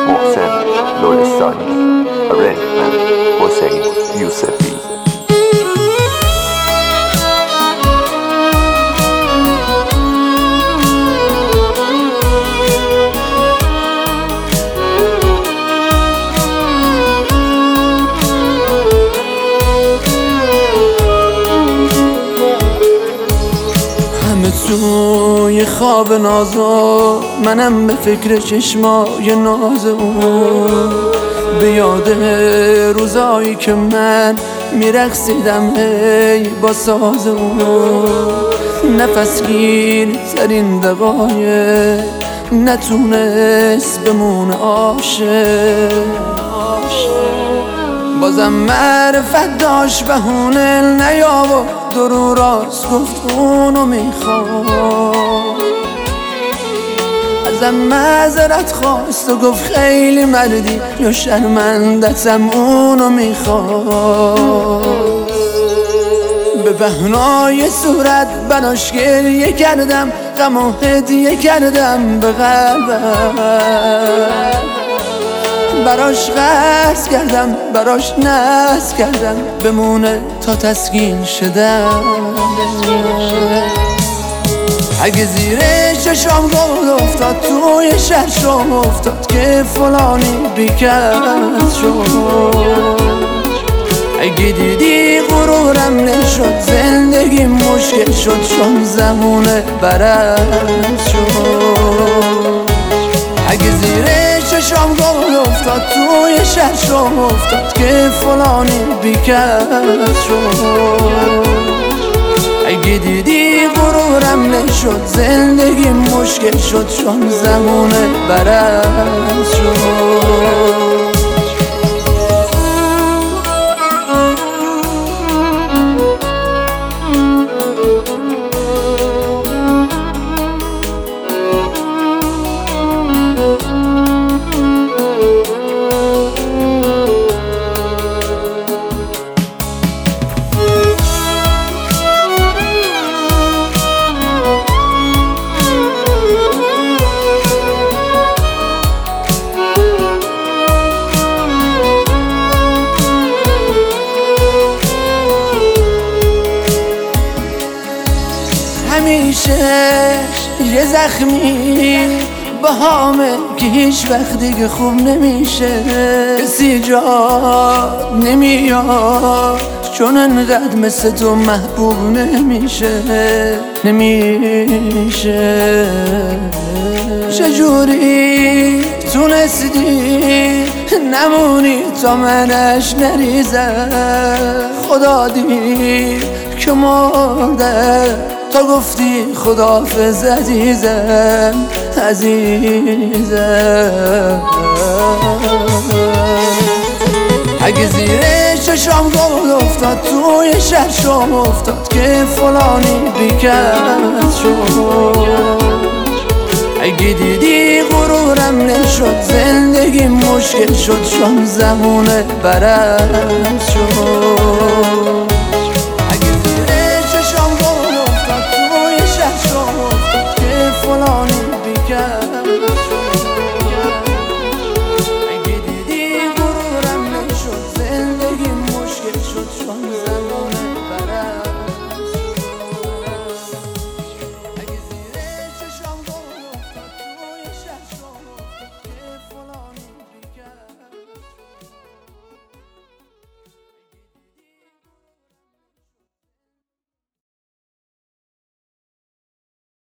محسن لرستانی رنگ حسین یوسفی. توی خواب نازو منم به فکر چشمای ناز اون، به یاد روزایی که من میرقصیدم هی با ساز اون. نفس گیر ترین دقایق نتونست بمونه عاشق، بازم معرفت داشت بهونه نیاورد درو راست گفت اونو میخواد. ازم معذرت خواست و گفت خیلی مردی یا شرمندتم اونو میخواد. به بهنای صورت براش گریه کردم، غم و هدیه کردم به قلبم، براش قرض کردم براش ناز کردم بمونه تا تسکین شدم. اگه زیر چشام گل افتاد توی شرشم افتاد که فلانی بیکس شد. اگه دیدی غرورم نشد زندگی مشکل شد چون زمونه برعکس شد. اگه زیر چشام گل افتاد توی شرشم افتاد که فلانی بیکس شد. اگه دیدی غرورم نشد زندگی مشکل شد چون زمونه برعکس شد. همیشه یه زخمی با همه که هیچ وقت دیگه خوب نمیشه. کسی جا نمیاد چون انقدر مثل تو محبوب نمیشه. چجوری تونستی نمونی تا منش نریزم؟ خدا دید که مرده تا گفتی خداحافظ عزیزم عزیزم. اگه زیر چشام گل افتاد توی شرشم افتاد که فلانی بیکس شد. اگه دیدی غرورم نشد زندگی مشکل شد چون زمونه برعکس شد.